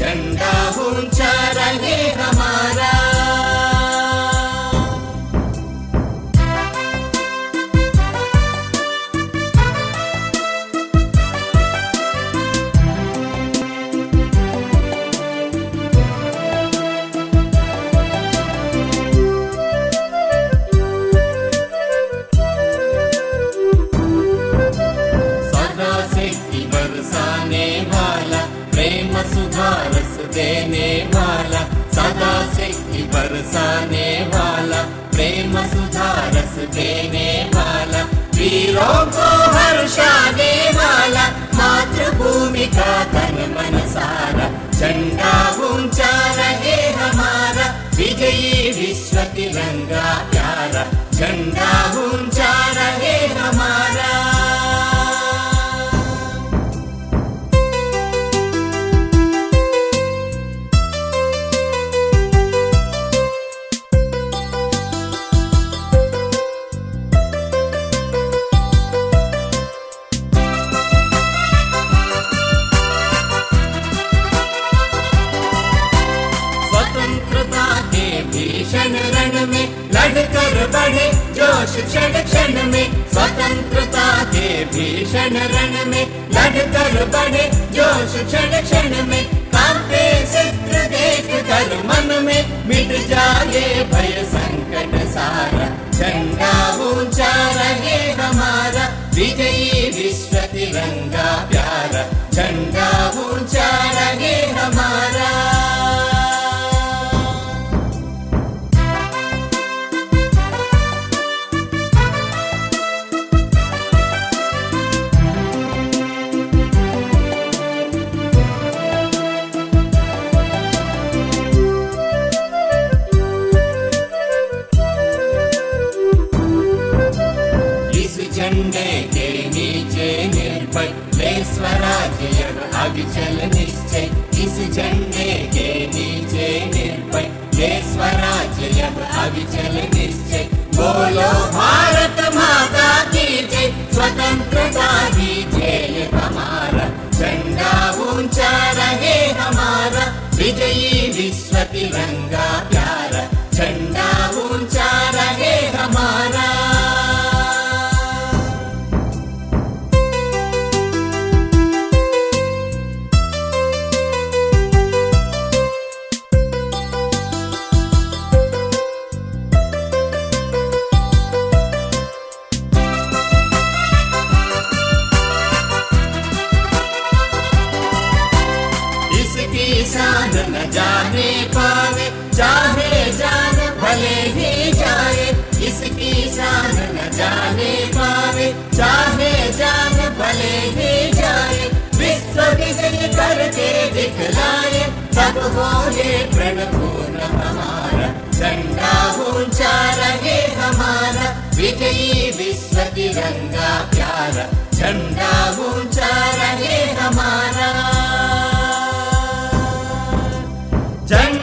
झंडा ऊंचा रहे हमारा। प्रेम सुधा रस देने वाला, सदा सिद्धि बरसाने वाला, प्रेम सुधा रस देने वाला, वीरों को हर्षाने वाला, मातृभूमि का तन मन सारा, झंडा ऊंचा रहे हमारा, विजयी विश्व तिरंगा प्यारा, झंडा ऊंचा रहे हमारा। स्वतंत्रता के भीषण रण में लड़कर बढ़े जोश क्षण क्षण में, स्वतंत्रता के भीषण रण में लड़कर बढ़े जोश क्षण क्षण में, कांपे चित्र देख कर मन में मिट जाए भय संकट सारा, झंडा ऊंचा रहे हमारा, विजयी विश्व तिरंगा प्यारा, झंडा ऊंचा रहे हमारा। झंडे के नीचे निर्भय ले स्वराज्य अविचल निश्चय, इस झंडे के नीचे निर्भय ले स्वराज्य अविचल निश्चय, बोलो भारत माता की जय, स्वतंत्रता ही ध्येय हमारा, झंडा ऊंचा रहे हमारा, विजयी विश्व तिरंगा प्यारा, झंडा ऊंचा रहे हमारा। शान न जाने पावे चाहे जान भले ही जाए, इसकी शान न जाने पावे चाहे जान भले ही जाए, विश्व विजय करके दिखलाए तब हो ये प्रण पूर्ण हमारा, झंडा ऊंचा रहे हमारा, विजयी विश्व तिरंगा प्यारा, झंडा ऊंचा रहे हमारा।